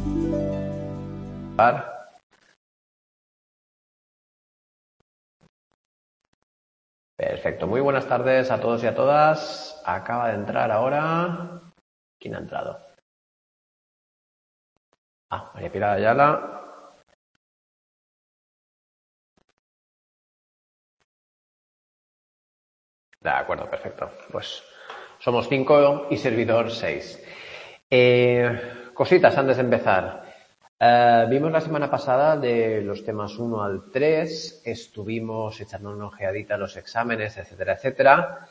Perfecto, muy buenas tardes a todos y a todas. Acaba de entrar ahora. ¿Quién ha entrado? María Pilar Ayala. De acuerdo, perfecto. Pues somos 5 y servidor 6. Cositas antes de empezar. Vimos la semana pasada de los temas 1 al 3, estuvimos echando una ojeadita a los exámenes, etcétera, etcétera.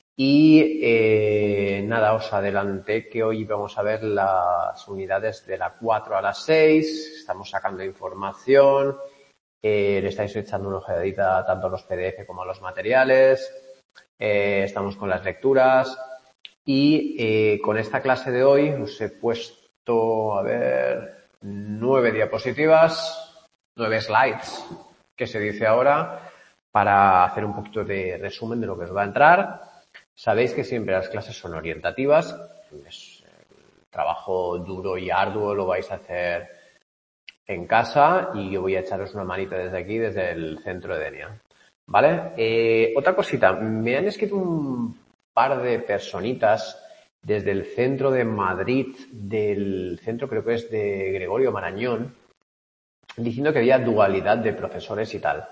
Y nada, os adelanté que hoy vamos a ver las unidades de la 4 a la 6, estamos sacando información, le estáis echando una ojeadita tanto a los PDF como a los materiales, estamos con las lecturas y con esta clase de hoy os he puesto, 9 diapositivas, 9 slides, que se dice ahora, para hacer un poquito de resumen de lo que os va a entrar. Sabéis que siempre las clases son orientativas, es trabajo duro y arduo, lo vais a hacer en casa y yo voy a echaros una manita desde aquí, desde el centro de Denia. ¿Vale? Otra cosita, me han escrito un par de personitas desde el centro de Madrid, del centro creo que es de Gregorio Marañón, diciendo que había dualidad de profesores y tal.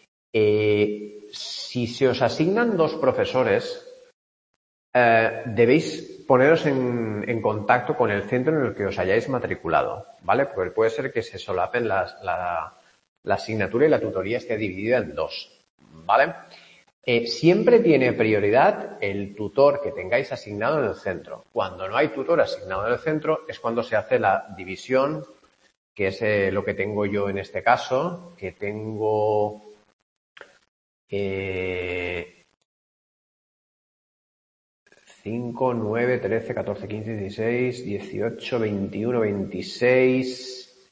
Si se os asignan 2 profesores, debéis poneros en contacto con el centro en el que os hayáis matriculado, ¿vale? Porque puede ser que se solapen la asignatura y la tutoría esté dividida en 2, ¿vale? Siempre tiene prioridad el tutor que tengáis asignado en el centro. Cuando no hay tutor asignado en el centro es cuando se hace la división, que es lo que tengo yo en este caso, que tengo 5, 9, 13, 14, 15, 16, 18, 21, 26,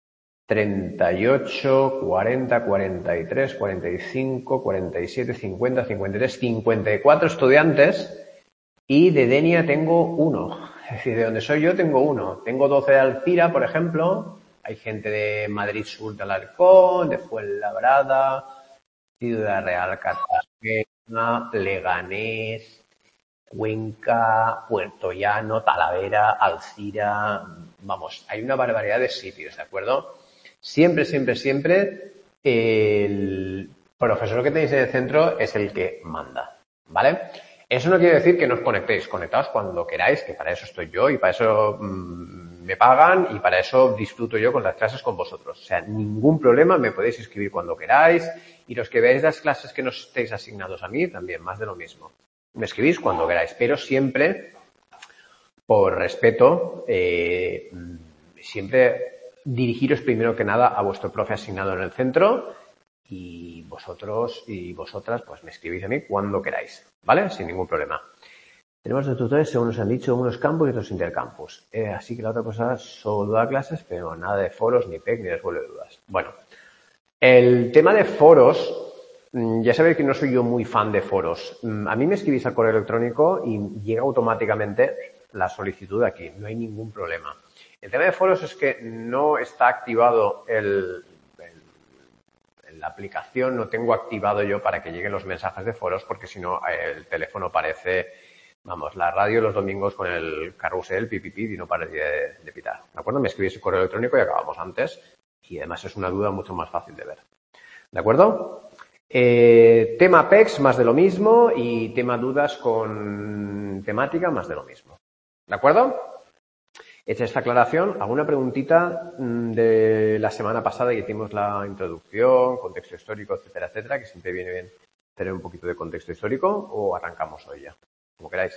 38, 40, 43, 45, 47, 50, 53, 54 estudiantes y de Denia tengo 1. Es decir, de donde soy yo tengo 1. Tengo 12 de Alcira, por ejemplo. Hay gente de Madrid Sur de Alarcón, de Fuenlabrada, Ciudad Real, Cartagena, Leganés, Cuenca, Puerto Llano, Talavera, Alcira, vamos, hay una barbaridad de sitios, ¿de acuerdo? Siempre, siempre, siempre el profesor que tenéis en el centro es el que manda, ¿vale? Eso no quiere decir que no os conectéis, conectaos cuando queráis, que para eso estoy yo y para eso me pagan y para eso disfruto yo con las clases con vosotros. O sea, ningún problema, me podéis escribir cuando queráis y los que veáis las clases que no estéis asignados a mí, también, más de lo mismo. Me escribís cuando queráis, pero siempre, por respeto, siempre dirigiros primero que nada a vuestro profe asignado en el centro y vosotros y vosotras pues me escribís a mí cuando queráis, ¿vale? Sin ningún problema. Tenemos los tutores, según nos han dicho, unos campus y otros intercampus. Así que la otra cosa solo da clases, pero nada de foros, ni PEC, ni resuelve dudas. Bueno, el tema de foros... Ya sabéis que no soy yo muy fan de foros. A mí me escribís al correo electrónico y llega automáticamente la solicitud aquí. No hay ningún problema. El tema de foros es que no está activado la aplicación, no tengo activado yo para que lleguen los mensajes de foros porque si no el teléfono parece, vamos, la radio los domingos con el carrusel, pipipi, y no pararía de pitar. ¿De acuerdo? Me escribís el correo electrónico y acabamos antes. Y además es una duda mucho más fácil de ver. ¿De acuerdo? Tema PEX, más de lo mismo, y tema dudas con temática, más de lo mismo. ¿De acuerdo? Hecha esta aclaración, ¿alguna preguntita de la semana pasada que hicimos la introducción, contexto histórico, etcétera, etcétera, que siempre viene bien tener un poquito de contexto histórico, o arrancamos hoy ya? Como queráis.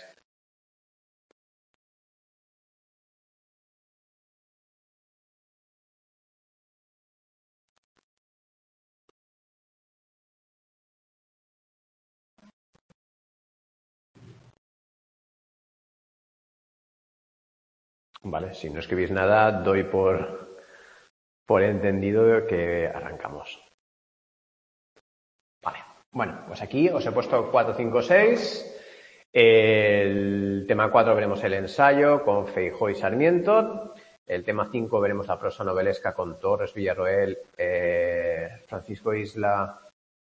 Vale, si no escribís nada, doy por entendido que arrancamos. Vale, bueno, pues aquí os he puesto 4, 5, 6. El tema 4 veremos el ensayo con Feijóo y Sarmiento. El tema 5 veremos la prosa novelesca con Torres, Villarroel, Francisco Isla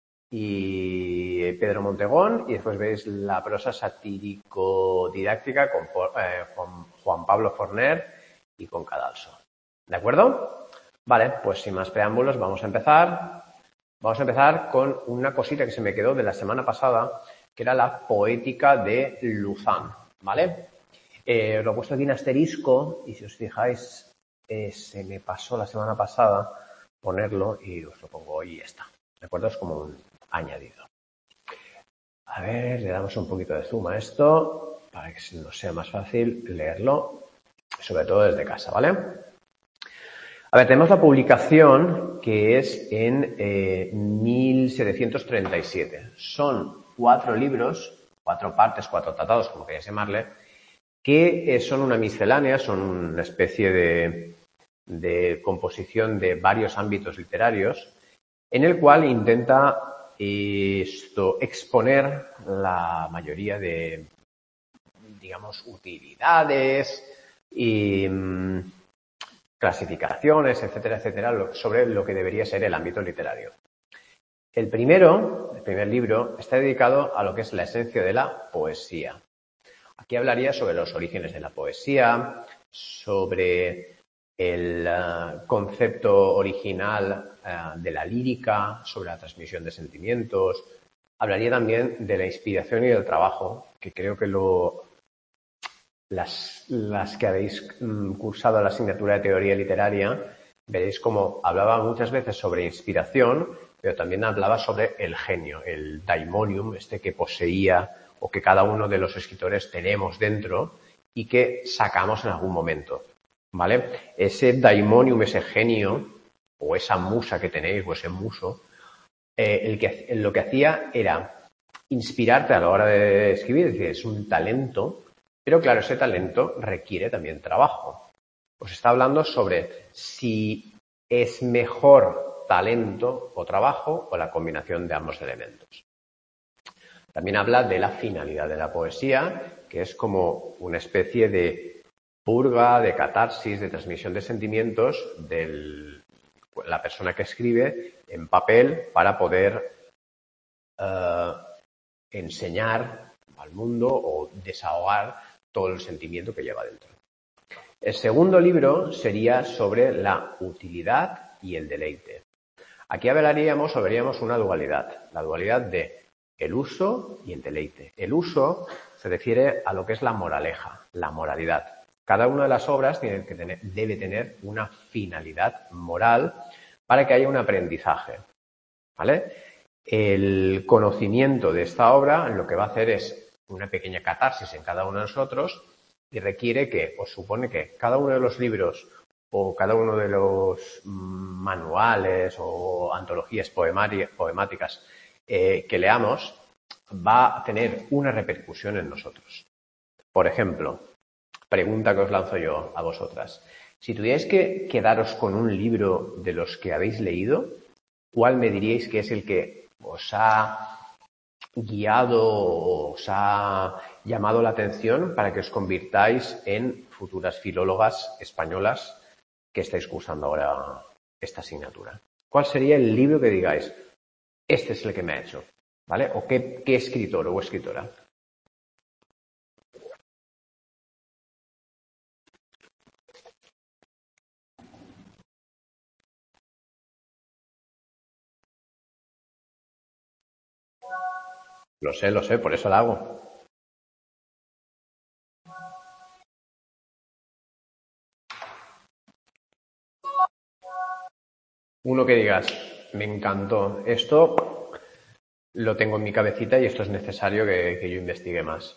y Pedro Montegón. Y después veis la prosa satírico-didáctica con Juan Pablo Forner y con Cadalso. ¿De acuerdo? Vale, pues sin más preámbulos vamos a empezar. Vamos a empezar con una cosita que se me quedó de la semana pasada, que era la poética de Luzán, ¿vale? Os lo he puesto aquí en asterisco y si os fijáis, se me pasó la semana pasada ponerlo y os lo pongo hoy y ya está. ¿De acuerdo? Es como un añadido. A ver, le damos un poquito de zoom a esto para que nos sea más fácil leerlo, sobre todo desde casa, ¿vale? A ver, tenemos la publicación que es en 1737. Son 4 libros, 4 partes, 4 tratados, como queráis llamarle, que son una miscelánea, son una especie de composición de varios ámbitos literarios, en el cual intenta exponer la mayoría de, digamos, utilidades y clasificaciones, etcétera, etcétera, sobre lo que debería ser el ámbito literario. El primer libro, está dedicado a lo que es la esencia de la poesía. Aquí hablaría sobre los orígenes de la poesía, sobre el concepto original de la lírica, sobre la transmisión de sentimientos. Hablaría también de la inspiración y del trabajo, que creo que las que habéis cursado la asignatura de teoría literaria, veréis cómo hablaba muchas veces sobre inspiración, pero también hablaba sobre el genio, el daimonium, que poseía o que cada uno de los escritores tenemos dentro y que sacamos en algún momento, ¿vale? Ese daimonium, ese genio, o esa musa que tenéis, o ese muso, lo que hacía era inspirarte a la hora de escribir, es decir, es un talento, pero claro, ese talento requiere también trabajo. Os está hablando sobre si es mejor talento o trabajo o la combinación de ambos elementos. También habla de la finalidad de la poesía, que es como una especie de purga, de catarsis, de transmisión de sentimientos de la persona que escribe en papel para poder enseñar al mundo o desahogar todo el sentimiento que lleva dentro. El segundo libro sería sobre la utilidad y el deleite. Aquí veríamos una dualidad, la dualidad de el uso y el deleite. El uso se refiere a lo que es la moraleja, la moralidad. Cada una de las obras debe tener una finalidad moral para que haya un aprendizaje, ¿vale? El conocimiento de esta obra lo que va a hacer es una pequeña catarsis en cada uno de nosotros y requiere supone que cada uno de los libros o cada uno de los manuales o antologías poemáticas que leamos va a tener una repercusión en nosotros. Por ejemplo, pregunta que os lanzo yo a vosotras. Si tuvierais que quedaros con un libro de los que habéis leído, ¿cuál me diríais que es el que os ha guiado o os ha llamado la atención para que os convirtáis en futuras filólogas españolas que estáis cursando ahora esta asignatura? ¿Cuál sería el libro que digáis, este es el que me ha hecho, ¿vale? O qué escritor o escritora? Lo sé, por eso la hago. Uno que digas, me encantó, esto lo tengo en mi cabecita y esto es necesario que yo investigue más.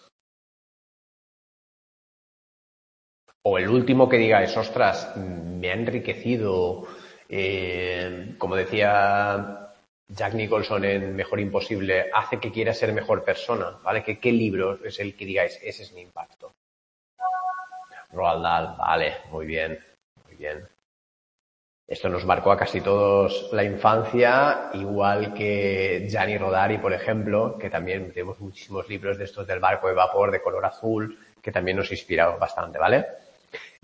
O el último que digáis, ostras, me ha enriquecido, como decía Jack Nicholson en Mejor Imposible, hace que quiera ser mejor persona, ¿vale? ¿Qué libro es el que digáis, ese es mi impacto? Roald Dahl, vale, muy bien, muy bien. Esto nos marcó a casi todos la infancia, igual que Gianni Rodari, por ejemplo, que también tenemos muchísimos libros de estos del barco de vapor de color azul, que también nos inspiraron bastante, ¿vale?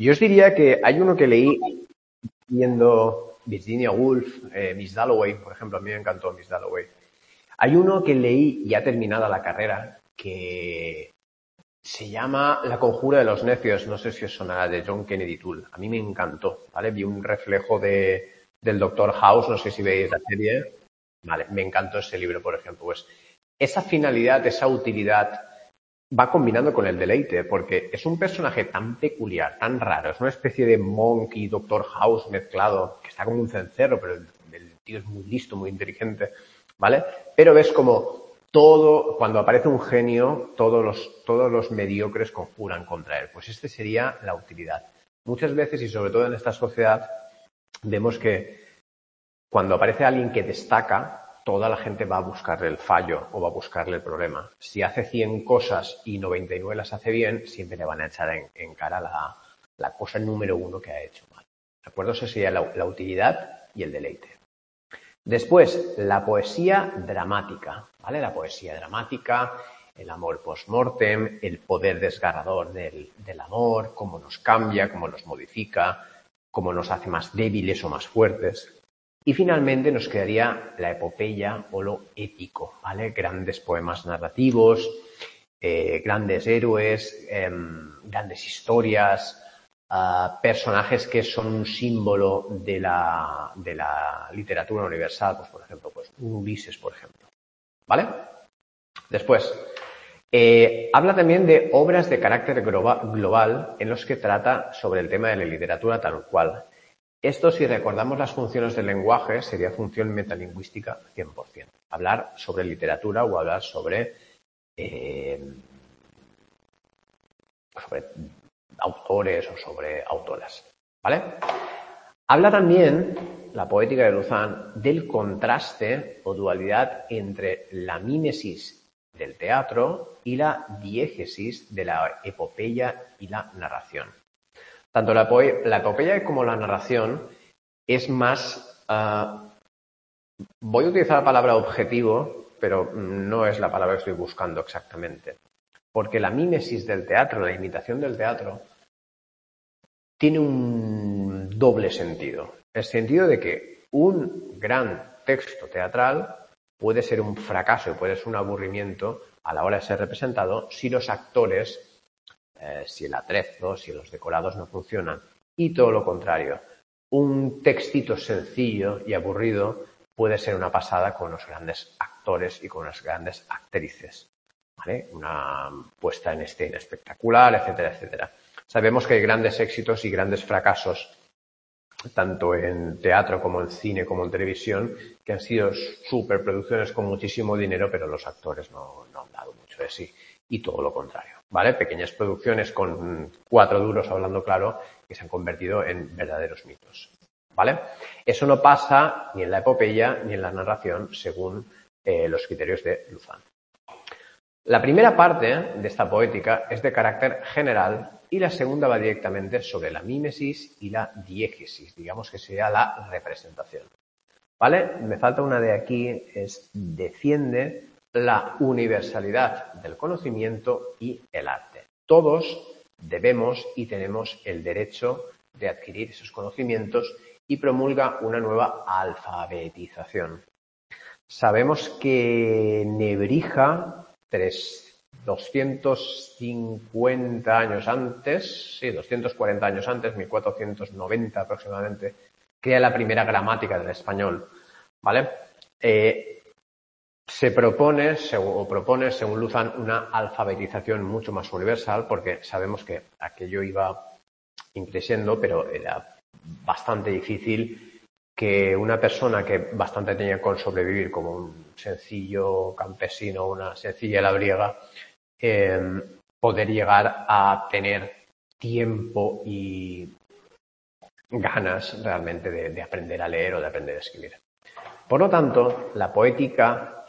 Yo os diría que hay uno que leí viendo Virginia Woolf, Miss Dalloway, por ejemplo, a mí me encantó Miss Dalloway. Hay uno que leí ya terminada la carrera que se llama La conjura de los necios, no sé si os sonará, de John Kennedy Toole. A mí me encantó, ¿vale? Vi un reflejo del Doctor House, no sé si veis la serie. Vale, me encantó ese libro, por ejemplo. Pues esa finalidad, esa utilidad va combinando con el deleite, porque es un personaje tan peculiar, tan raro, es una especie de Monkey, Doctor House mezclado, que está como un cencerro, pero el tío es muy listo, muy inteligente, ¿vale? Pero ves como todo, cuando aparece un genio, todos los mediocres conjuran contra él. Pues este sería la utilidad. Muchas veces, y sobre todo en esta sociedad, vemos que cuando aparece alguien que destaca, toda la gente va a buscarle el fallo o va a buscarle el problema. Si hace 100 cosas y 99 las hace bien, siempre le van a echar en cara la cosa número 1 que ha hecho mal. ¿De acuerdo? Eso sería la utilidad y el deleite. Después, la poesía dramática, ¿vale? La poesía dramática, el amor post-mortem, el poder desgarrador del amor, cómo nos cambia, cómo nos modifica, cómo nos hace más débiles o más fuertes. Y finalmente nos quedaría la epopeya o lo épico, ¿vale? Grandes poemas narrativos, grandes héroes, grandes historias, personajes que son un símbolo de la literatura universal, pues por ejemplo, pues un Ulises, por ejemplo, ¿vale? Después, habla también de obras de carácter global en los que trata sobre el tema de la literatura tal cual. Esto, si recordamos las funciones del lenguaje, sería función metalingüística 100%. Hablar sobre literatura o hablar sobre autores o sobre autoras, ¿vale? Habla también, la poética de Luzán, del contraste o dualidad entre la mímesis del teatro y la diégesis de la epopeya y la narración. Tanto la epopeya como la narración es más... voy a utilizar la palabra objetivo, pero no es la palabra que estoy buscando exactamente. Porque la mímesis del teatro, la imitación del teatro, tiene un doble sentido. El sentido de que un gran texto teatral puede ser un fracaso y puede ser un aburrimiento a la hora de ser representado si los actores... si el atrezo, si los decorados no funcionan. Y todo lo contrario. Un textito sencillo y aburrido puede ser una pasada con los grandes actores y con las grandes actrices, ¿vale? Una puesta en escena espectacular, etcétera, etcétera. Sabemos que hay grandes éxitos y grandes fracasos, tanto en teatro como en cine como en televisión, que han sido superproducciones con muchísimo dinero, pero los actores no han dado mucho de sí. Y todo lo contrario, ¿vale? Pequeñas producciones con 4 duros, hablando claro, que se han convertido en verdaderos mitos, ¿vale? Eso no pasa ni en la epopeya ni en la narración, según los criterios de Luzán. La primera parte de esta poética es de carácter general y la segunda va directamente sobre la mímesis y la diégesis, digamos que sería la representación, ¿vale? Me falta una de aquí, es defiende la universalidad del conocimiento y el arte. Todos debemos y tenemos el derecho de adquirir esos conocimientos y promulga una nueva alfabetización. Sabemos que Nebrija, 250 años antes, 240 años antes, 1490 aproximadamente, crea la primera gramática del español, ¿vale? Se propone, según Luzán, una alfabetización mucho más universal, porque sabemos que aquello iba creciendo, pero era bastante difícil que una persona que bastante tenía con sobrevivir, como un sencillo campesino, una sencilla labriega, poder llegar a tener tiempo y ganas realmente de aprender a leer o de aprender a escribir. Por lo tanto, la poética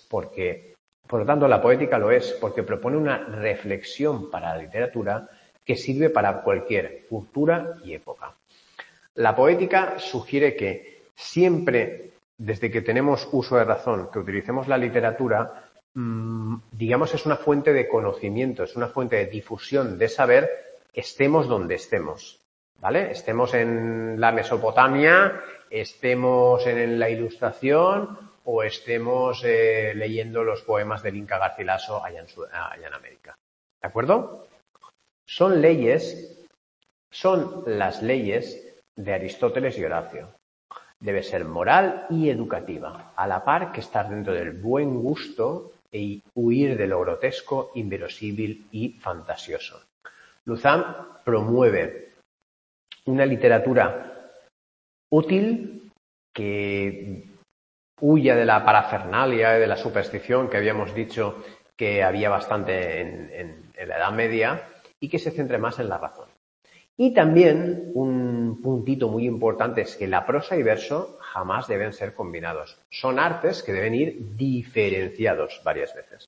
lo es porque propone una reflexión para la literatura que sirve para cualquier cultura y época. La poética sugiere que siempre, desde que tenemos uso de razón, que utilicemos la literatura, digamos, es una fuente de conocimiento, es una fuente de difusión de saber estemos donde estemos, ¿vale? Estemos en la Mesopotamia, estemos en la Ilustración o estemos leyendo los poemas del Inca Garcilaso allá en América. ¿De acuerdo? Son las leyes de Aristóteles y Horacio. Debe ser moral y educativa, a la par que estar dentro del buen gusto e huir de lo grotesco, inverosímil y fantasioso. Lauzun promueve una literatura útil que huya de la parafernalia y de la superstición que habíamos dicho que había bastante en la Edad Media y que se centre más en la razón. Y también un puntito muy importante es que la prosa y verso jamás deben ser combinados. Son artes que deben ir diferenciados varias veces.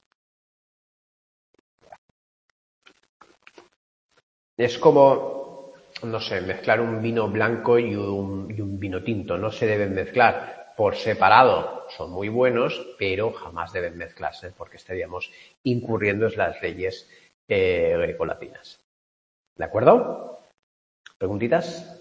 Es como, no sé, mezclar un vino blanco y un vino tinto. No se deben mezclar por separado. Son muy buenos, pero jamás deben mezclarse porque estaríamos incurriendo en las leyes grecolatinas. ¿De acuerdo? ¿Preguntitas?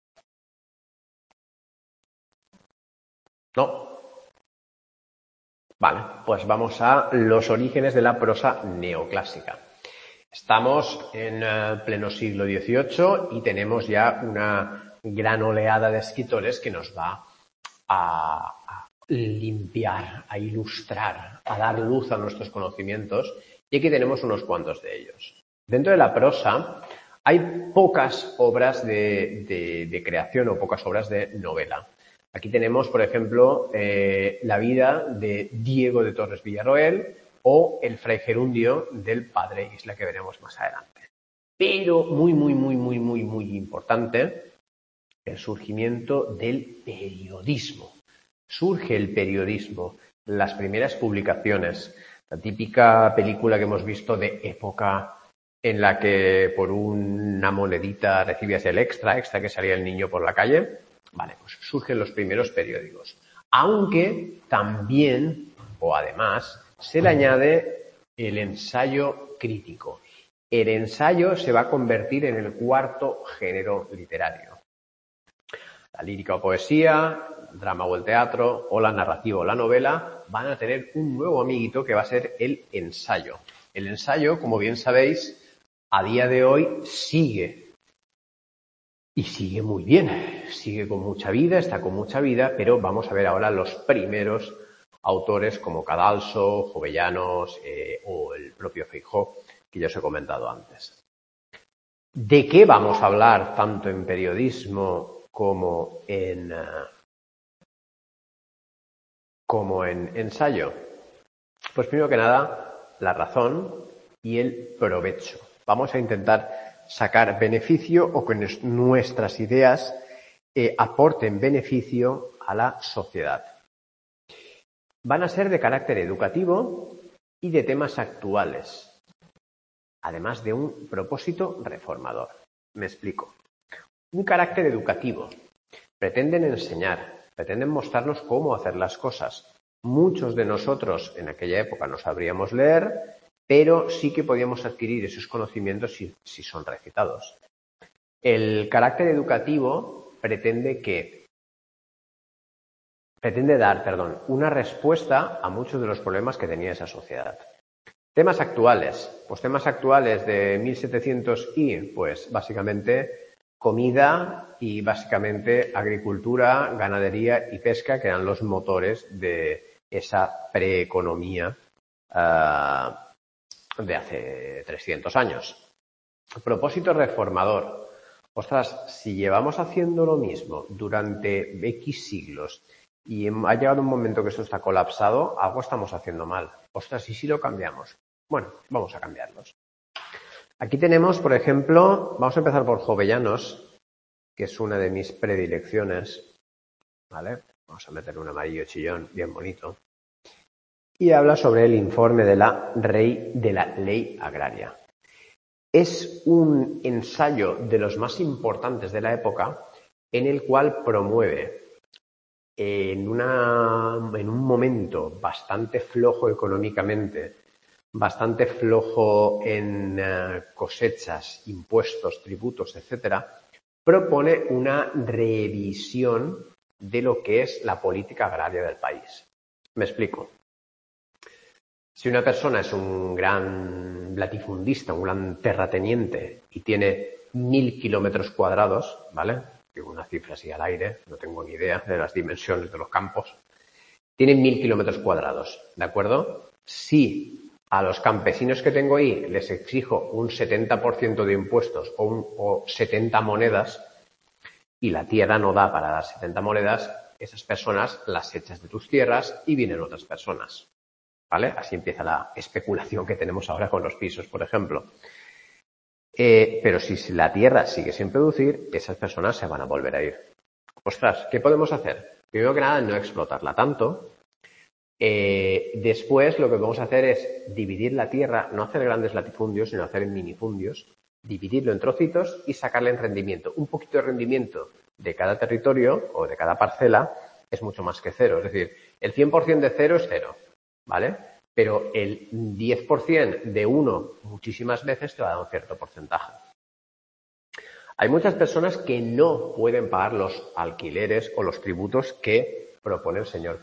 ¿No? Vale, pues vamos a los orígenes de la prosa neoclásica. Estamos en pleno siglo XVIII y tenemos ya una gran oleada de escritores que nos va a limpiar, a ilustrar, a dar luz a nuestros conocimientos, y aquí tenemos unos cuantos de ellos. Dentro de la prosa hay pocas obras de creación o pocas obras de novela. Aquí tenemos, por ejemplo, la vida de Diego de Torres Villarroel o el Fray Gerundio del Padre Isla, que veremos más adelante. Pero muy importante, el surgimiento del periodismo. Surge el periodismo, las primeras publicaciones, la típica película que hemos visto de época en la que por una monedita recibías el extra que salía el niño por la calle. Vale, pues surgen los primeros periódicos. Aunque también, o además, se le añade el ensayo crítico. El ensayo se va a convertir en el cuarto género literario. La lírica o poesía, el drama o el teatro, o la narrativa o la novela van a tener un nuevo amiguito que va a ser el ensayo. El ensayo, como bien sabéis, a día de hoy sigue. Y sigue muy bien, sigue con mucha vida, está con mucha vida, pero vamos a ver ahora los primeros autores como Cadalso, Jovellanos o el propio Feijoo, que ya os he comentado antes. ¿De qué vamos a hablar tanto en periodismo como en ensayo? Pues primero que nada, la razón y el provecho. Vamos a intentar sacar beneficio o que nuestras ideas aporten beneficio a la sociedad. Van a ser de carácter educativo y de temas actuales, además de un propósito reformador. Me explico. Un carácter educativo. Pretenden enseñar, pretenden mostrarnos cómo hacer las cosas. Muchos de nosotros en aquella época no sabríamos leer, pero sí que podíamos adquirir esos conocimientos si son recitados. El carácter educativo pretende dar una respuesta a muchos de los problemas que tenía esa sociedad. Temas actuales. Pues temas actuales de 1700 y, pues básicamente comida y básicamente agricultura, ganadería y pesca, que eran los motores de esa preeconomía de hace 300 años. Propósito reformador. Ostras, si llevamos haciendo lo mismo durante X siglos y ha llegado un momento que esto está colapsado, algo estamos haciendo mal. Ostras, ¿y si lo cambiamos? Bueno, vamos a cambiarlos. Aquí tenemos, por ejemplo, vamos a empezar por Jovellanos, que es una de mis predilecciones. ¿Vale? Vamos a meter un amarillo chillón bien bonito. Y habla sobre el informe de la ley agraria. Es un ensayo de los más importantes de la época en el cual promueve en un momento bastante flojo económicamente bastante flojo en cosechas, impuestos, tributos, etcétera, propone una revisión de lo que es la política agraria del país. Me explico. Si una persona es un gran latifundista, un gran terrateniente y tiene 1000 kilómetros cuadrados, ¿vale? Digo una cifra así al aire, no tengo ni idea de las dimensiones de los campos. Tiene 1000 kilómetros cuadrados, ¿de acuerdo? Si a los campesinos que tengo ahí les exijo un 70% de impuestos o 70 monedas y la tierra no da para dar 70 monedas, esas personas las echas de tus tierras y vienen otras personas. ¿Vale? Así empieza la especulación que tenemos ahora con los pisos, por ejemplo. Pero si la tierra sigue sin producir, esas personas se van a volver a ir. Ostras, ¿qué podemos hacer? Primero que nada, no explotarla tanto. Después, lo que vamos a hacer es dividir la tierra, no hacer grandes latifundios, sino hacer minifundios, dividirlo en trocitos y sacarle en rendimiento. Un poquito de rendimiento de cada territorio o de cada parcela es mucho más que cero. Es decir, el 100% de cero es cero. ¿Vale? Pero el 10% de uno muchísimas veces te va a dar un cierto porcentaje. Hay muchas personas que no pueden pagar los alquileres o los tributos que propone el señor,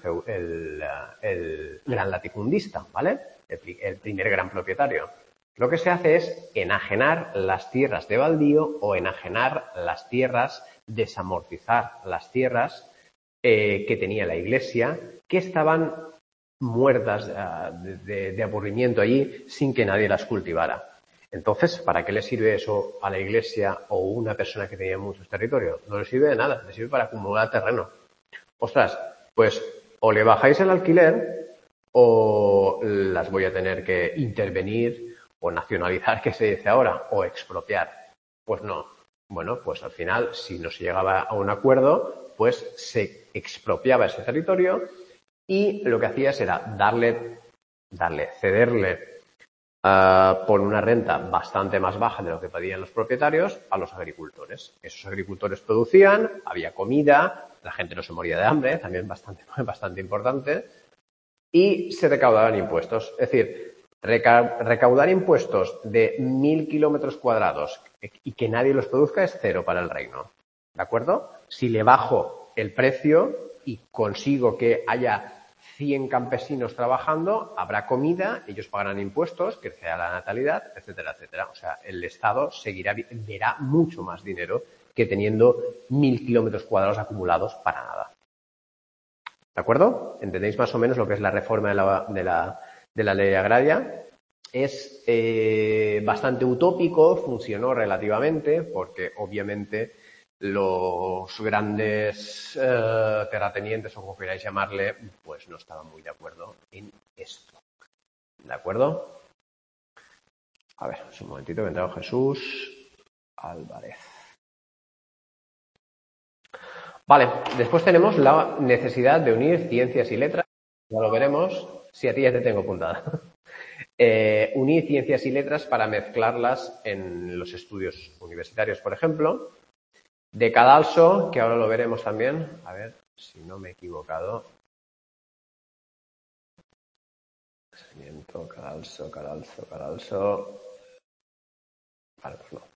el gran latifundista, ¿vale? El primer gran propietario. Lo que se hace es enajenar las tierras de baldío o enajenar las tierras, desamortizar las tierras que tenía la iglesia, que estaban muertas de aburrimiento allí sin que nadie las cultivara. Entonces, ¿para qué le sirve eso a la iglesia o una persona que tenía muchos territorios? No le sirve de nada, le sirve para acumular terreno. Ostras, pues o le bajáis el alquiler o las voy a tener que intervenir o nacionalizar, que se dice ahora, o expropiar. Pues no. Bueno, pues al final, si no se llegaba a un acuerdo, pues se expropiaba ese territorio y lo que hacías era cederle por una renta bastante más baja de lo que pedían los propietarios a los agricultores. Esos agricultores producían, había comida, la gente no se moría de hambre, también bastante importante, y se recaudaban impuestos. Es decir, recaudar impuestos de 1000 kilómetros cuadrados y que nadie los produzca es cero para el reino. ¿De acuerdo? Si le bajo el precio y consigo que haya 100 campesinos trabajando, habrá comida, ellos pagarán impuestos, crecerá la natalidad, etcétera, etcétera. O sea, el Estado verá mucho más dinero que teniendo 1000 kilómetros cuadrados acumulados para nada. ¿De acuerdo? ¿Entendéis más o menos lo que es la reforma de la ley agraria? Es bastante utópico, funcionó relativamente, porque obviamente los grandes terratenientes, o como queráis llamarle, pues no estaban muy de acuerdo en esto. ¿De acuerdo? A ver, un momentito que me traigo Jesús Álvarez. Vale, después tenemos la necesidad de unir ciencias y letras. Ya lo veremos. Si a ti ya te tengo apuntada. Unir ciencias y letras para mezclarlas en los estudios universitarios, por ejemplo. De cadalso, que ahora lo veremos también. A ver si no me he equivocado. Cadalso. Vale, pues no.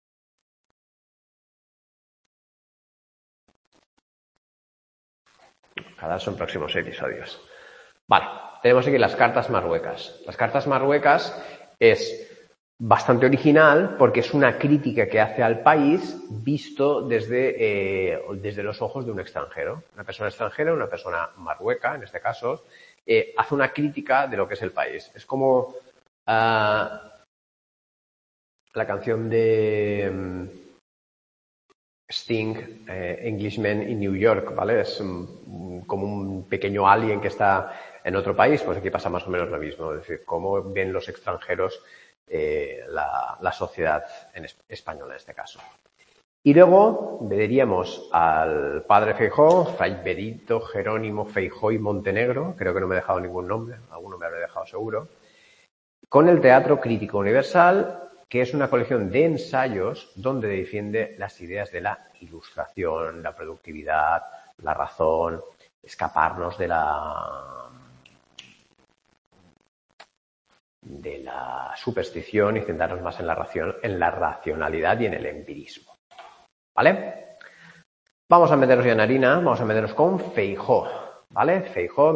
Cadalso en próximos episodios. Vale, tenemos aquí las cartas marruecas. Las cartas marruecas es bastante original porque es una crítica que hace al país visto desde los ojos de un extranjero. Una persona extranjera, una persona marrueca, en este caso, hace una crítica de lo que es el país. Es como la canción de Sting, Englishman in New York, ¿vale? Es como un pequeño alien que está en otro país, pues aquí pasa más o menos lo mismo. Es decir, cómo ven los extranjeros la sociedad española en este caso. Y luego veríamos al padre Feijóo, Fray Benito Jerónimo Feijóo y Montenegro, creo que no me he dejado ningún nombre, alguno me habré dejado seguro, con el Teatro Crítico Universal, que es una colección de ensayos donde defiende las ideas de la ilustración, la productividad, la razón, escaparnos de de la superstición y centrarnos más en la racionalidad y en el empirismo. ¿Vale? Vamos a meternos ya en harina, vamos a meternos con Feijóo. ¿Vale? Feijóo,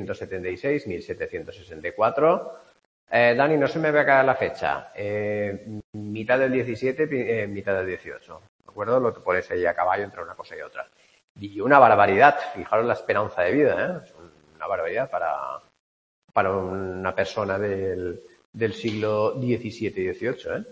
1676-1764. Dani, no se me va a caer la fecha. Mitad del 17, mitad del 18. ¿De acuerdo? Lo que pones ahí a caballo entre una cosa y otra. Y una barbaridad. Fijaros la esperanza de vida, ¿eh? Es una barbaridad para una persona del siglo XVII y XVIII, ¿eh?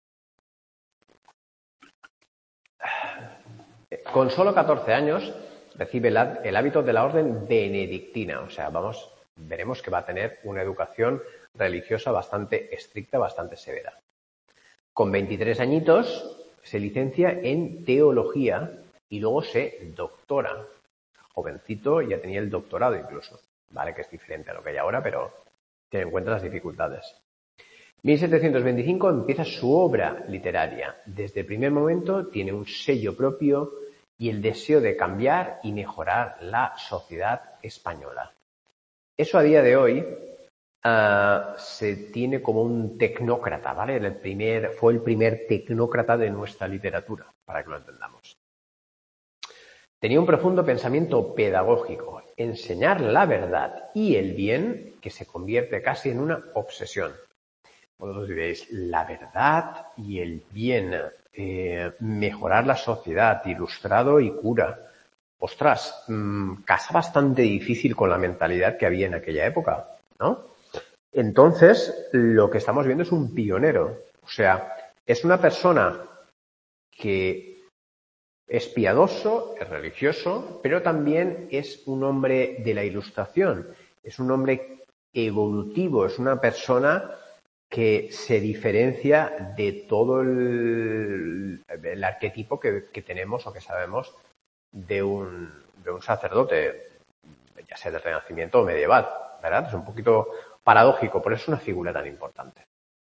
Con solo 14 años recibe el hábito de la orden benedictina. O sea, veremos que va a tener una educación religiosa bastante estricta, bastante severa. Con 23 añitos se licencia en teología y luego se doctora. Jovencito, ya tenía el doctorado incluso. Vale, que es diferente a lo que hay ahora, pero ten en cuenta las dificultades. 1725 empieza su obra literaria. Desde el primer momento tiene un sello propio y el deseo de cambiar y mejorar la sociedad española. Eso a día de hoy se tiene como un tecnócrata, ¿vale? Fue el primer tecnócrata de nuestra literatura, para que lo entendamos. Tenía un profundo pensamiento pedagógico, enseñar la verdad y el bien, que se convierte casi en una obsesión. Vosotros diréis, la verdad y el bien, mejorar la sociedad, ilustrado y cura. Ostras, casa bastante difícil con la mentalidad que había en aquella época, ¿no? Entonces, lo que estamos viendo es un pionero. O sea, es una persona que es piadoso, es religioso, pero también es un hombre de la ilustración. Es un hombre evolutivo, es una persona que se diferencia de todo el arquetipo que tenemos o que sabemos de un sacerdote, ya sea del Renacimiento o medieval, ¿verdad? Es un poquito paradójico, por eso es una figura tan importante.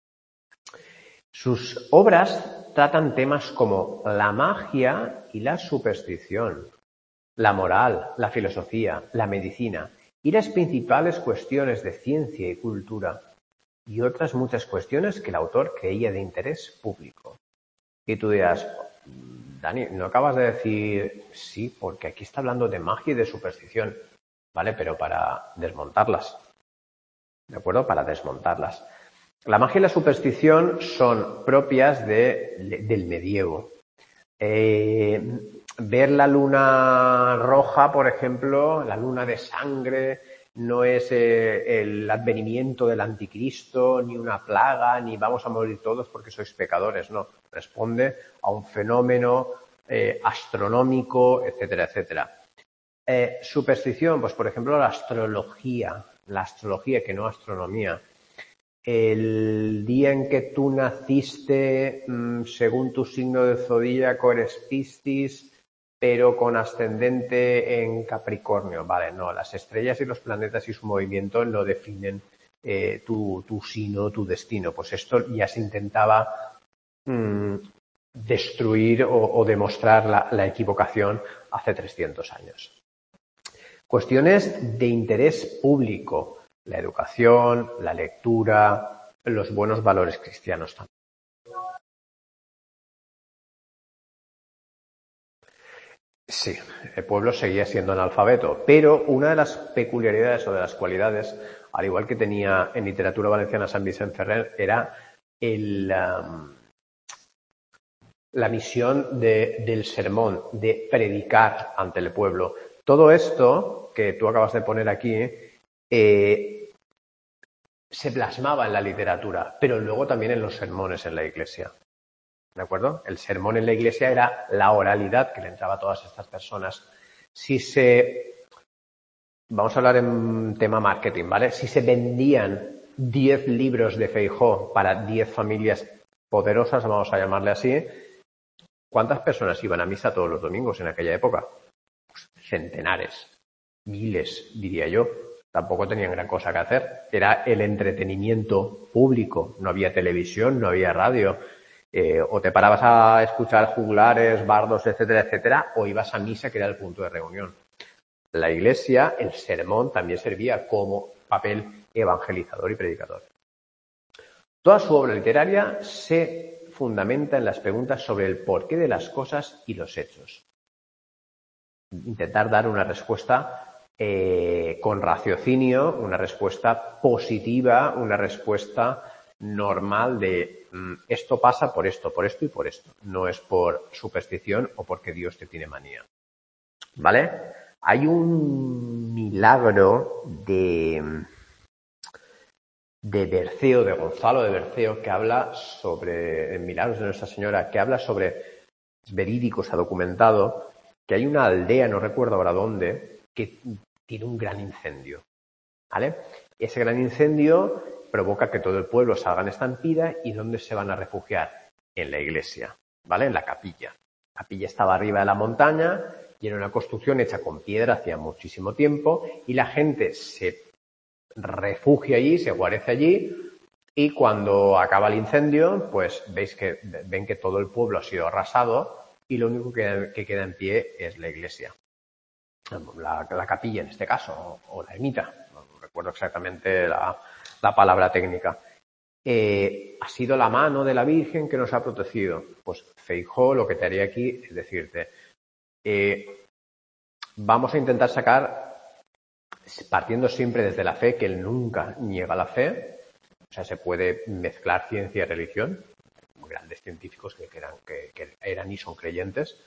Sus obras tratan temas como la magia y la superstición, la moral, la filosofía, la medicina y las principales cuestiones de ciencia y cultura, y otras muchas cuestiones que el autor creía de interés público. Y tú dirás, Dani, ¿no acabas de decir sí? Porque aquí está hablando de magia y de superstición, ¿vale? Pero para desmontarlas, ¿de acuerdo? Para desmontarlas. La magia y la superstición son propias del medievo. Ver la luna roja, por ejemplo, la luna de sangre, no es el advenimiento del anticristo, ni una plaga, ni vamos a morir todos porque sois pecadores, no. Responde a un fenómeno astronómico, etcétera, etcétera. Superstición, pues por ejemplo la astrología que no astronomía. El día en que tú naciste, según tu signo de zodíaco, eres Piscis, pero con ascendente en Capricornio. Vale, no, las estrellas y los planetas y su movimiento no definen tu signo, tu destino. Pues esto ya se intentaba destruir o demostrar la equivocación hace 300 años. Cuestiones de interés público. La educación, la lectura, los buenos valores cristianos también. Sí, el pueblo seguía siendo analfabeto, pero una de las peculiaridades o de las cualidades, al igual que tenía en literatura valenciana San Vicent Ferrer, era la misión del sermón, de predicar ante el pueblo. Todo esto que tú acabas de poner aquí se plasmaba en la literatura, pero luego también en los sermones en la iglesia. ¿De acuerdo? El sermón en la iglesia era la oralidad que le entraba a todas estas personas. Vamos a hablar en tema marketing, ¿vale? Si se vendían 10 libros de Feijóo para 10 familias poderosas, vamos a llamarle así, ¿cuántas personas iban a misa todos los domingos en aquella época? Pues centenares, miles, diría yo. Tampoco tenían gran cosa que hacer. Era el entretenimiento público. No había televisión, no había radio. O te parabas a escuchar juglares, bardos, etcétera, etcétera, o ibas a misa, que era el punto de reunión. La iglesia, el sermón, también servía como papel evangelizador y predicador. Toda su obra literaria se fundamenta en las preguntas sobre el porqué de las cosas y los hechos. Intentar dar una respuesta con raciocinio, una respuesta positiva, una respuesta normal de esto pasa por esto y por esto. No es por superstición o porque Dios te tiene manía. ¿Vale? Hay un milagro de Berceo, de Gonzalo de Berceo, que habla sobre milagros de Nuestra Señora, que habla sobre, es verídico, se ha documentado, que hay una aldea, no recuerdo ahora dónde, que tiene un gran incendio. ¿Vale? Ese gran incendio provoca que todo el pueblo salga en estampida. ¿Y dónde se van a refugiar? En la iglesia, ¿vale? En la capilla. La capilla estaba arriba de la montaña y era una construcción hecha con piedra hacía muchísimo tiempo y la gente se refugia allí, se guarece allí y cuando acaba el incendio, pues ven que todo el pueblo ha sido arrasado y lo único que queda en pie es la iglesia. La capilla en este caso, o la ermita, no recuerdo exactamente la palabra técnica. Ha sido la mano de la Virgen que nos ha protegido. Pues Feijóo lo que te haría aquí es decirte, vamos a intentar sacar, partiendo siempre desde la fe, que él nunca niega la fe, o sea, se puede mezclar ciencia y religión, grandes científicos que eran y son creyentes.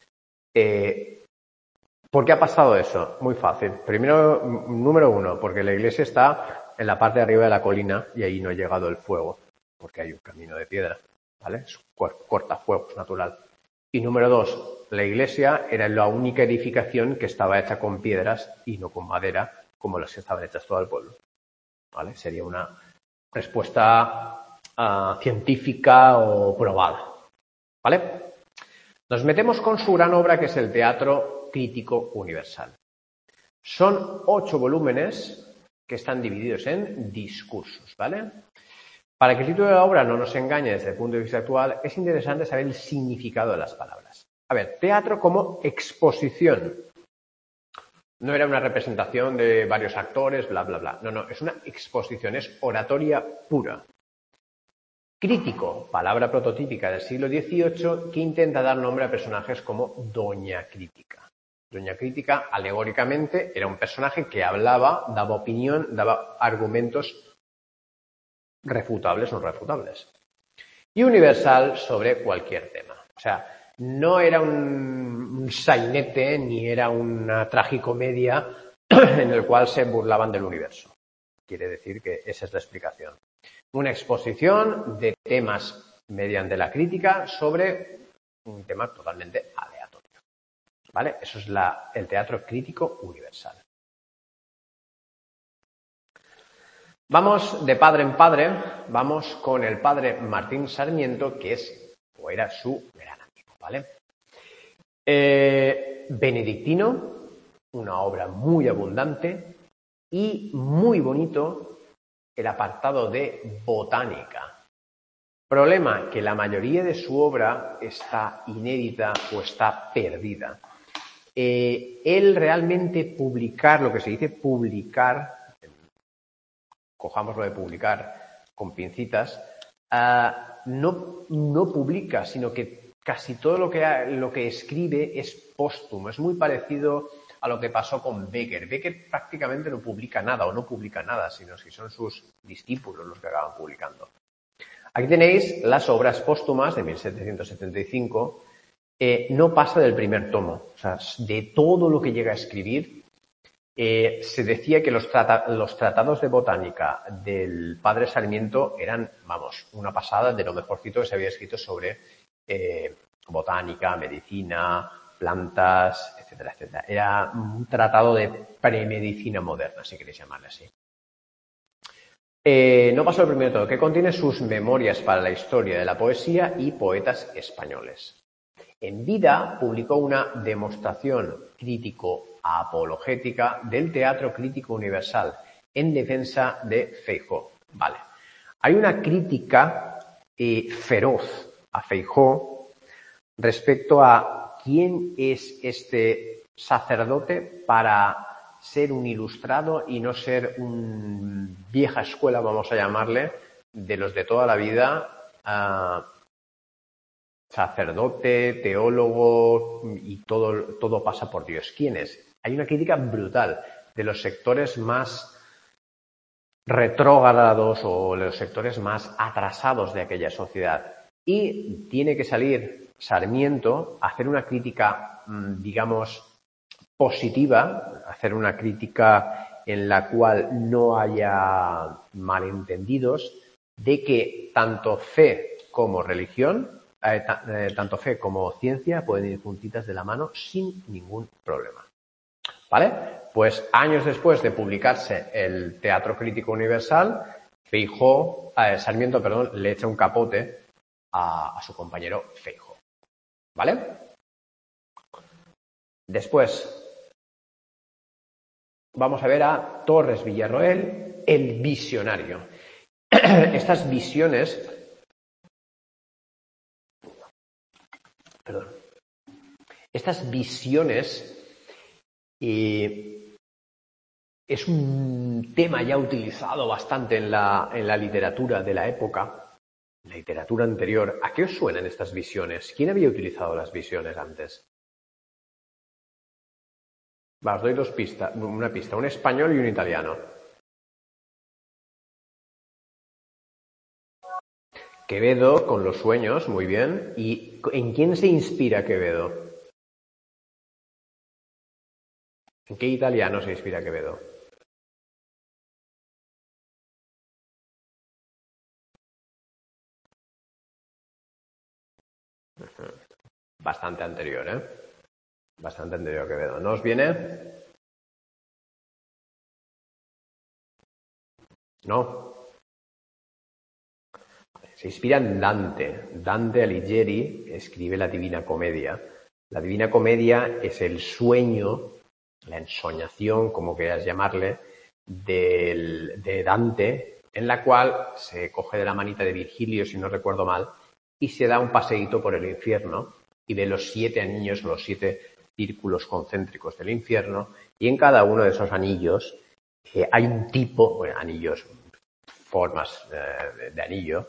¿Por qué ha pasado eso? Muy fácil. Primero, número uno, porque la iglesia está en la parte de arriba de la colina y ahí no ha llegado el fuego, porque hay un camino de piedra, ¿vale? Es cortafuegos natural. Y número dos, la iglesia era la única edificación que estaba hecha con piedras y no con madera, como las que estaban hechas todo el pueblo, ¿vale? Sería una respuesta científica o probada, ¿vale? Nos metemos con su gran obra, que es el Teatro Crítico Universal. Son 8 volúmenes que están divididos en discursos, ¿vale? Para que el título de la obra no nos engañe desde el punto de vista actual, es interesante saber el significado de las palabras. A ver, teatro como exposición. No era una representación de varios actores, bla, bla, bla. No, es una exposición, es oratoria pura. Crítico, palabra prototípica del siglo XVIII que intenta dar nombre a personajes como Doña Crítica. Doña Crítica, alegóricamente, era un personaje que hablaba, daba opinión, daba argumentos refutables o no refutables. Y universal sobre cualquier tema. O sea, no era un sainete ni era una tragicomedia en el cual se burlaban del universo. Quiere decir que esa es la explicación. Una exposición de temas mediante la crítica sobre un tema totalmente aleatorio. ¿Vale? Eso es el teatro crítico universal. Vamos de padre en padre, vamos con el padre Martín Sarmiento, que era su gran amigo, ¿vale? Benedictino, una obra muy abundante y muy bonito el apartado de botánica. Problema, que la mayoría de su obra está inédita o está perdida. Él realmente publicar, lo que se dice publicar, cojámoslo de publicar con pincitas, no publica, sino que casi todo lo que escribe es póstumo. Es muy parecido a lo que pasó con Becker. Becker prácticamente no publica nada o no publica nada, sino que son sus discípulos los que acaban publicando. Aquí tenéis las obras póstumas de 1775. No pasa del primer tomo. O sea, de todo lo que llega a escribir, se decía que los tratados de botánica del padre Sarmiento eran, una pasada de lo mejorcito que se había escrito sobre botánica, medicina, plantas, etcétera, etcétera. Era un tratado de premedicina moderna, si queréis llamarle así. No pasó el primer tomo, que contiene sus memorias para la historia de la poesía y poetas españoles. En vida publicó una demostración crítico-apologética del teatro crítico universal en defensa de Feijóo. Vale. Hay una crítica feroz a Feijóo respecto a quién es este sacerdote para ser un ilustrado y no ser un vieja escuela, vamos a llamarle, de los de toda la vida, sacerdote, teólogo y todo pasa por Dios. ¿Quién es? Hay una crítica brutal de los sectores más retrógrados o los sectores más atrasados de aquella sociedad. Y tiene que salir Sarmiento a hacer una crítica, digamos, positiva, hacer una crítica en la cual no haya malentendidos, de que tanto fe como religión, tanto fe como ciencia pueden ir juntitas de la mano sin ningún problema. ¿Vale? Pues años después de publicarse el Teatro Crítico Universal, Sarmiento, le echa un capote a su compañero Feijóo. ¿Vale? Después vamos a ver a Torres Villarroel, el visionario. Estas visiones... Estas visiones es un tema ya utilizado bastante en la literatura de la época, la literatura anterior. ¿A qué os suenan estas visiones? ¿Quién había utilizado las visiones antes? Va, os doy una pista, un español y un italiano. Quevedo con los sueños, muy bien. ¿Y en quién se inspira Quevedo? ¿En qué italiano se inspira Quevedo? Bastante anterior, ¿eh? Bastante anterior a Quevedo. ¿No os viene? ¿No? Se inspira en Dante. Dante Alighieri escribe la Divina Comedia. La Divina Comedia es el sueño, la ensoñación, como quieras llamarle, de Dante, en la cual se coge de la manita de Virgilio, si no recuerdo mal, y se da un paseíto por el infierno y ve los 7 anillos, los 7 círculos concéntricos del infierno, y en cada uno de esos anillos hay un tipo, bueno, anillos, formas de anillo,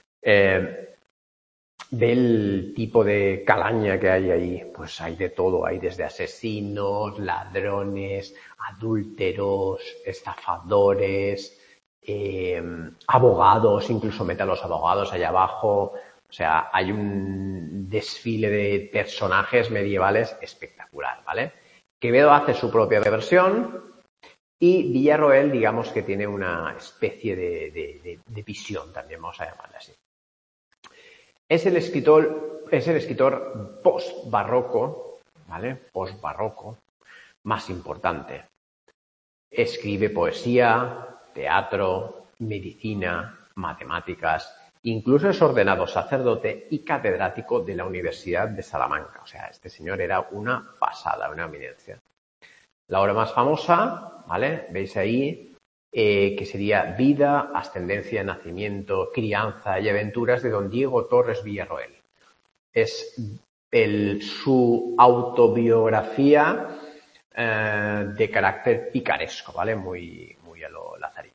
del tipo de calaña que hay ahí. Pues hay de todo, hay desde asesinos, ladrones, adúlteros, estafadores, abogados, incluso mete a los abogados allá abajo. O sea, hay un desfile de personajes medievales espectacular, ¿vale? Quevedo hace su propia versión y Villarroel, digamos que tiene una especie de visión, también vamos a llamarla así. Es el escritor post-barroco, ¿vale? Post-barroco más importante. Escribe poesía, teatro, medicina, matemáticas. Incluso es ordenado sacerdote y catedrático de la Universidad de Salamanca. O sea, este señor era una pasada, una eminencia. La obra más famosa, ¿vale? Veis ahí, que sería Vida, Ascendencia, Nacimiento, Crianza y Aventuras de don Diego Torres Villarroel. Es su autobiografía de carácter picaresco, ¿vale? Muy a lo Lazarillo.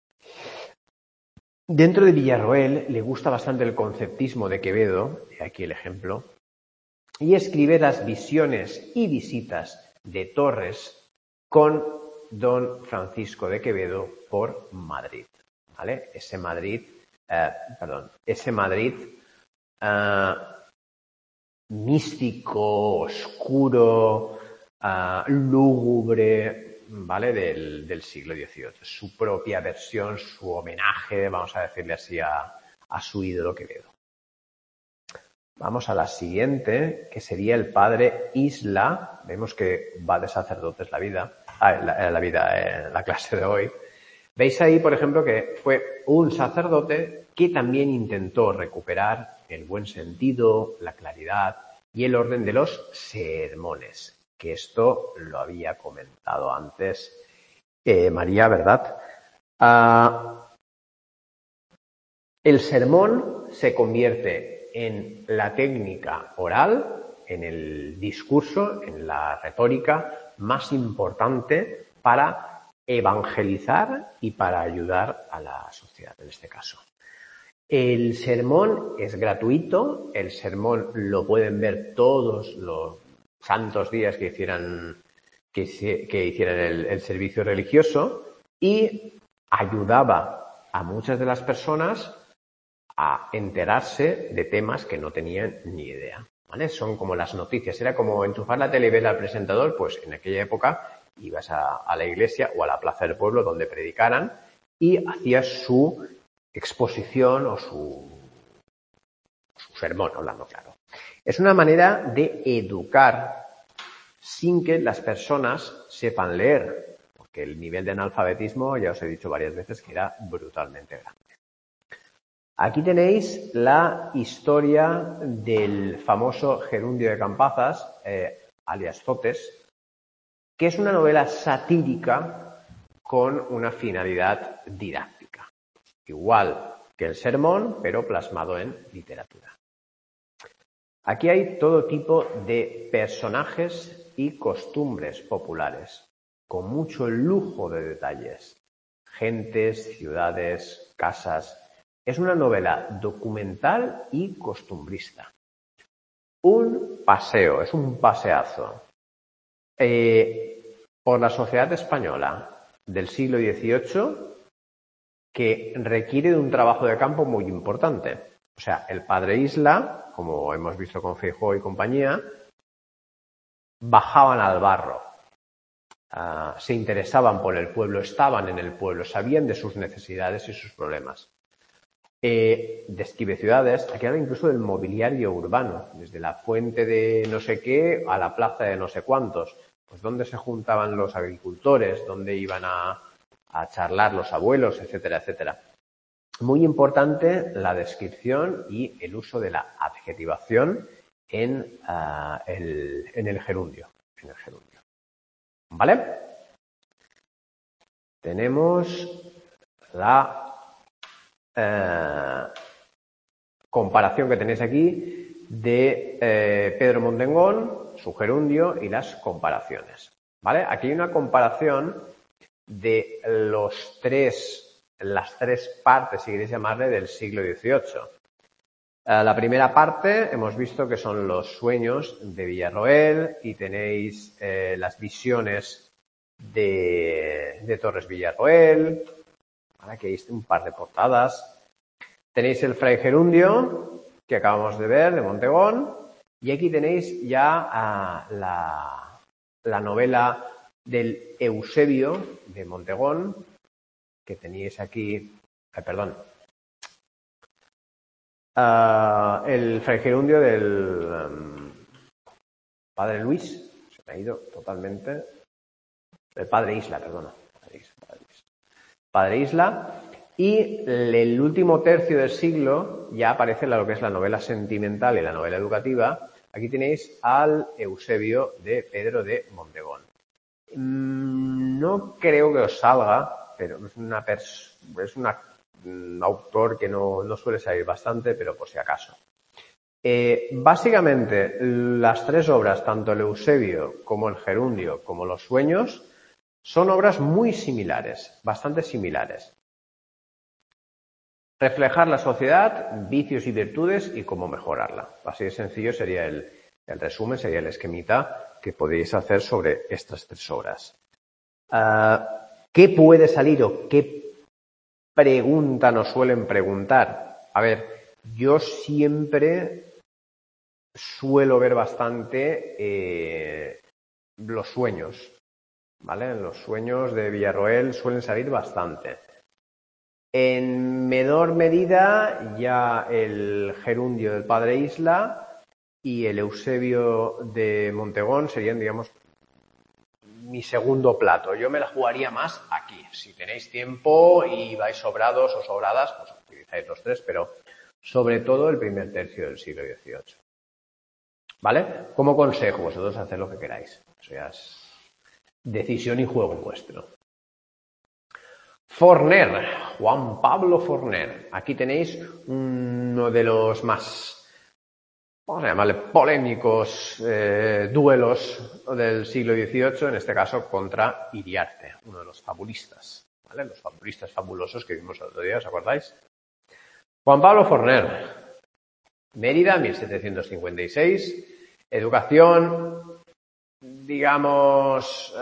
Dentro de Villarroel le gusta bastante el conceptismo de Quevedo, aquí el ejemplo, y escribe las visiones y visitas de Torres con don Francisco de Quevedo por Madrid, ¿vale? Ese Madrid místico, oscuro, lúgubre, ¿vale? Del siglo XVIII. Su propia versión, su homenaje, vamos a decirle así, a su ídolo Quevedo. Vamos a la siguiente, que sería el padre Isla. Vemos que va de sacerdotes la clase de hoy. Veis ahí, por ejemplo, que fue un sacerdote que también intentó recuperar el buen sentido, la claridad y el orden de los sermones, que esto lo había comentado antes María, ¿verdad? El sermón se convierte en la técnica oral, en el discurso, en la retórica más importante para evangelizar y para ayudar a la sociedad, en este caso. El sermón es gratuito, el sermón lo pueden ver todos los santos días que hicieran el servicio religioso y ayudaba a muchas de las personas a enterarse de temas que no tenían ni idea, ¿vale? Son como las noticias, era como enchufar la tele y ver al presentador, pues en aquella época ibas a la iglesia o a la plaza del pueblo donde predicaran y hacías su exposición o su sermón, hablando claro. Es una manera de educar sin que las personas sepan leer, porque el nivel de analfabetismo, ya os he dicho varias veces, que era brutalmente grande. Aquí tenéis la historia del famoso Gerundio de Campazas, alias Zotes, que es una novela satírica con una finalidad didáctica. Igual que el sermón, pero plasmado en literatura. Aquí hay todo tipo de personajes y costumbres populares, con mucho lujo de detalles. Gentes, ciudades, casas. Es una novela documental y costumbrista. Un paseo, es un paseazo. Por la sociedad española del siglo XVIII que requiere de un trabajo de campo muy importante. O sea, el padre Isla, como hemos visto con Feijóo y compañía, bajaban al barro, se interesaban por el pueblo, estaban en el pueblo, sabían de sus necesidades y sus problemas. Describe ciudades, aquí habla incluso del mobiliario urbano, desde la fuente de no sé qué a la plaza de no sé cuántos, pues dónde se juntaban los agricultores, dónde iban a charlar los abuelos, etcétera, etcétera. Muy importante la descripción y el uso de la adjetivación en el gerundio. ¿Vale? Tenemos la comparación que tenéis aquí de Pedro Montengón, su gerundio y las comparaciones. ¿Vale? Aquí hay una comparación de las tres partes, si queréis llamarle, del siglo XVIII. La primera parte hemos visto que son los sueños de Villarroel y tenéis las visiones de Torres Villarroel. Aquí hay un par de portadas. Tenéis el Fray Gerundio, que acabamos de ver, de Montengón. Y aquí tenéis ya la novela del Eusebio de Montengón, que teníais aquí, el Fray Gerundio del Padre Luis, se me ha ido totalmente, el Padre Isla, perdona, Padre Isla, y el último tercio del siglo ya aparece lo que es la novela sentimental y la novela educativa. Aquí tenéis al Eusebio de Pedro de Montengón. No creo que os salga, pero es un autor que no suele salir bastante, pero por si acaso. Básicamente, las tres obras, tanto el Eusebio como el Gerundio como los Sueños, son obras muy similares, bastante similares. Reflejar la sociedad, vicios y virtudes y cómo mejorarla. Así de sencillo sería el resumen, sería el esquemita que podéis hacer sobre estas tres obras. ¿Qué puede salir o qué preguntan o suelen preguntar? A ver, yo siempre suelo ver bastante los sueños, ¿vale? Los sueños de Villarroel suelen salir bastante. En menor medida ya el gerundio del Padre Isla y el Eusebio de Montengón serían, digamos, mi segundo plato. Yo me la jugaría más aquí. Si tenéis tiempo y vais sobrados o sobradas, pues utilizáis los tres, pero sobre todo el primer tercio del siglo XVIII. ¿Vale? Como consejo, vosotros haced lo que queráis. Eso ya es decisión y juego vuestro. Forner, Juan Pablo Forner. Aquí tenéis uno de los más, vamos a llamarle, polémicos duelos del siglo XVIII, en este caso contra Iriarte, uno de los fabulistas, ¿vale? Los fabulistas fabulosos que vimos el otro día, ¿os acordáis? Juan Pablo Forner, Mérida, 1756, educación, digamos,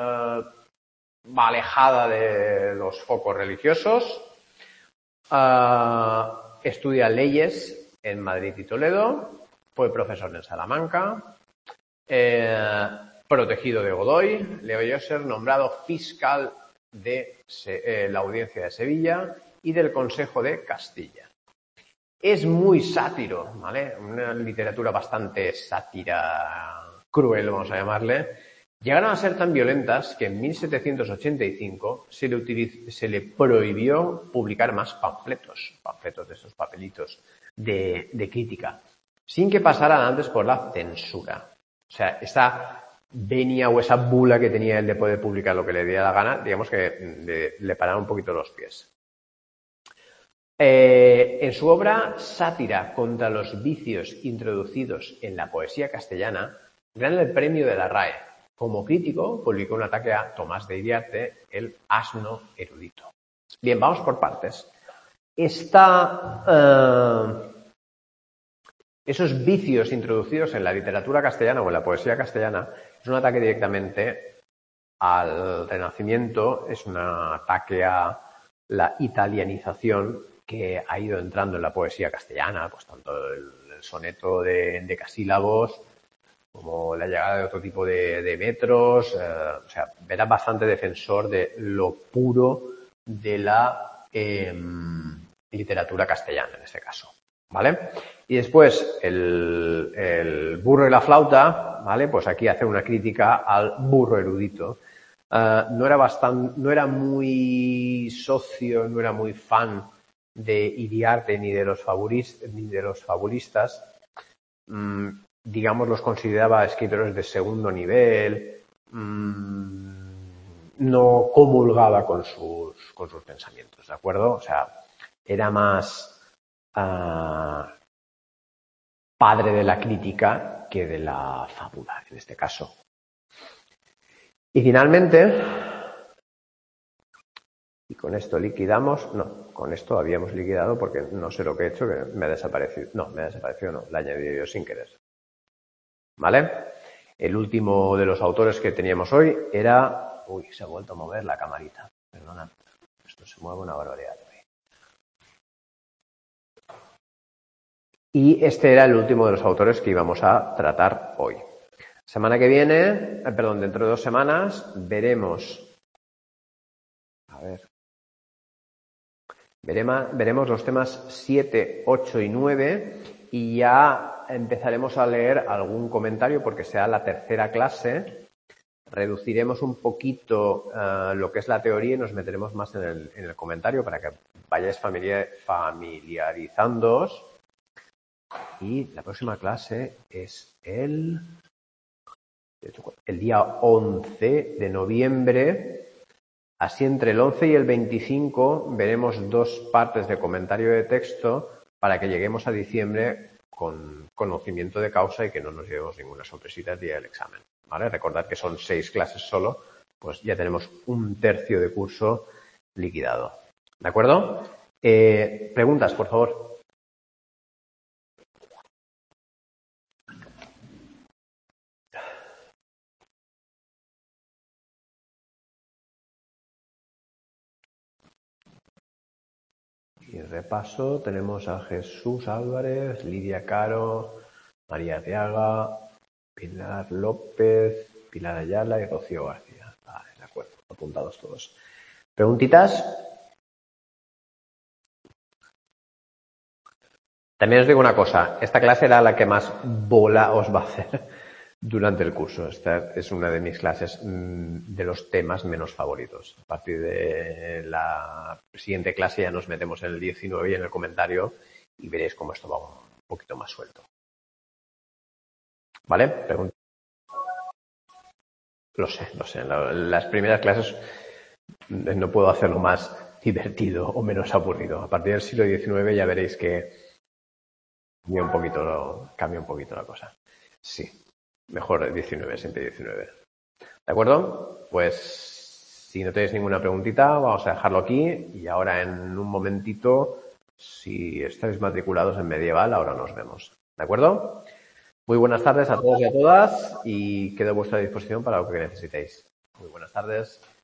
alejada de los focos religiosos, estudia leyes en Madrid y Toledo, fue profesor en Salamanca, protegido de Godoy, le oyó ser nombrado fiscal de la Audiencia de Sevilla y del Consejo de Castilla. Es muy sátiro, ¿vale? Una literatura bastante sátira cruel, vamos a llamarle. Llegaron a ser tan violentas que en 1785 se le prohibió publicar más panfletos de esos papelitos de crítica, sin que pasaran antes por la censura. O sea, esa venia o esa bula que tenía él de poder publicar lo que le diera la gana, digamos que le pararon un poquito los pies. En su obra Sátira contra los vicios introducidos en la poesía castellana, gana el premio de la RAE. Como crítico, publicó un ataque a Tomás de Iriarte, el asno erudito. Bien, vamos por partes. Esos vicios introducidos en la literatura castellana o en la poesía castellana es un ataque directamente al Renacimiento, es un ataque a la italianización que ha ido entrando en la poesía castellana, pues tanto el soneto de endecasílabos como la llegada de otro tipo de metros, o sea, era bastante defensor de lo puro de la literatura castellana en este caso, ¿vale? Y después el burro y la flauta, ¿vale? Pues aquí hace una crítica al burro erudito. No era muy socio, no era muy fan de Iriarte ni de los fabulistas. Digamos, los consideraba escritores de segundo nivel, no comulgaba con sus pensamientos, ¿de acuerdo? O sea, era más padre de la crítica que de la fábula, en este caso. Y finalmente, y con esto liquidamos, no, con esto habíamos liquidado porque no sé lo que he hecho, que me ha desaparecido. No, me ha desaparecido, no, la he añadido yo sin querer. ¿Vale? El último de los autores que teníamos hoy era... Uy, se ha vuelto a mover la camarita. Perdona, esto se mueve una barbaridad hoy. Y este era el último de los autores que íbamos a tratar hoy. Semana que viene, dentro de 2 semanas, veremos los temas 7, 8 y 9 y ya empezaremos a leer algún comentario porque será la tercera clase. Reduciremos un poquito lo que es la teoría y nos meteremos más en el comentario para que vayáis familiarizándoos. Y la próxima clase es el día 11 de noviembre. Así entre el 11 y el 25 veremos 2 partes de comentario de texto para que lleguemos a diciembre con conocimiento de causa y que no nos llevemos ninguna sorpresita el día del examen, ¿vale? Recordad que son 6 clases solo, pues ya tenemos 1/3 de curso liquidado. ¿De acuerdo? Preguntas, por favor. Y repaso, tenemos a Jesús Álvarez, Lidia Caro, María Arriaga, Pilar López, Pilar Ayala y Rocío García. Vale, de acuerdo, apuntados todos. ¿Preguntitas? También os digo una cosa, esta clase era la que más bola os va a hacer durante el curso. Esta es una de mis clases de los temas menos favoritos. A partir de la siguiente clase ya nos metemos en el 19 y en el comentario y veréis cómo esto va un poquito más suelto. ¿Vale? Pregunta. Lo sé. Las primeras clases no puedo hacerlo más divertido o menos aburrido. A partir del siglo XIX ya veréis que cambia un poquito la cosa. Sí. Mejor 19, siempre 19. ¿De acuerdo? Pues si no tenéis ninguna preguntita, vamos a dejarlo aquí y ahora en un momentito Si estáis matriculados en Medieval, ahora nos vemos. ¿De acuerdo? Muy buenas tardes a todos y a todas y quedo a vuestra disposición para lo que necesitéis. Muy buenas tardes.